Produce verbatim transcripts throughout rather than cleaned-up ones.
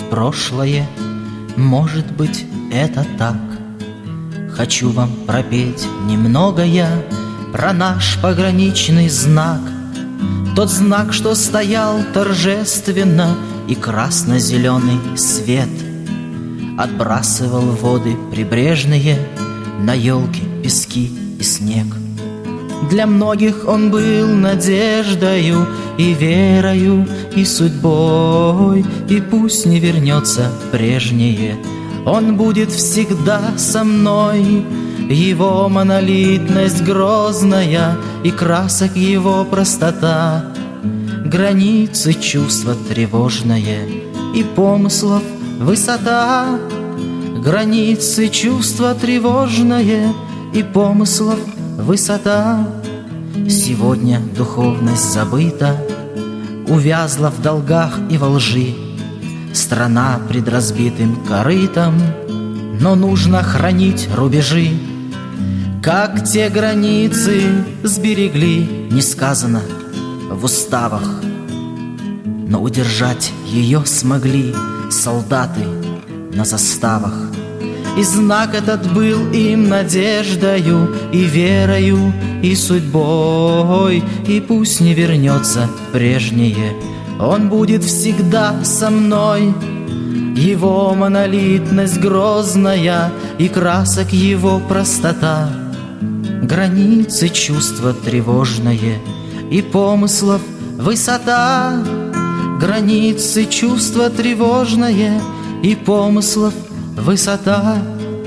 прошлое. Может быть, это так. Хочу вам пропеть немного я про наш пограничный знак. Тот знак, что стоял торжественно, и красно-зеленый свет отбрасывал воды прибрежные на елки, пески и снег. Для многих он был надеждою и верою, и судьбой, и пусть не вернется прежнее, он будет всегда со мной. Его монолитность грозная и красок его простота, границы чувства тревожное и помыслов высота. Границы чувства тревожное и помыслов высота. Сегодня духовность забыта, увязла в долгах и во лжи страна пред разбитым корытом, но нужно хранить рубежи. Как те границы сберегли, не сказано в уставах, но удержать ее смогли солдаты на заставах. И знак этот был им надеждою, и верою, и судьбой. И пусть не вернется прежнее, он будет всегда со мной. Его монолитность грозная и красок его простота, границы чувства тревожное и помыслов высота. Границы чувства тревожное и помыслов высота.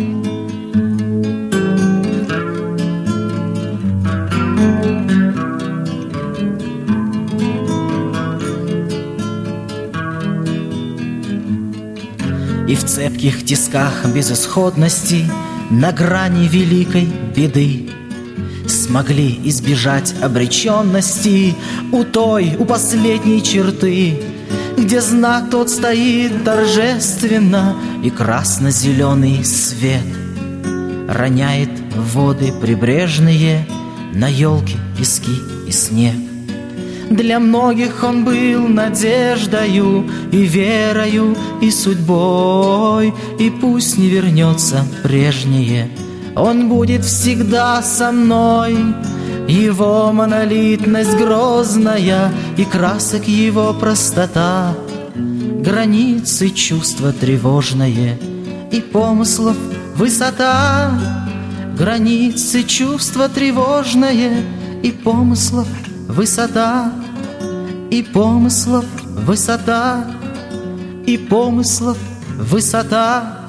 И в цепких тисках безысходности, на грани великой беды, смогли избежать обреченности у той, у последней черты, где знак тот стоит торжественно, и красно-зеленый свет роняет в воды прибрежные на елки, пески и снег. Для многих он был надеждою и верою, и судьбой. И пусть не вернется прежнее, он будет всегда со мной. Его монолитность грозная и красок его простота, границы чувства тревожное и помыслов высота. Границы чувства тревожное и помыслов высота. И помыслов высота, и помыслов высота.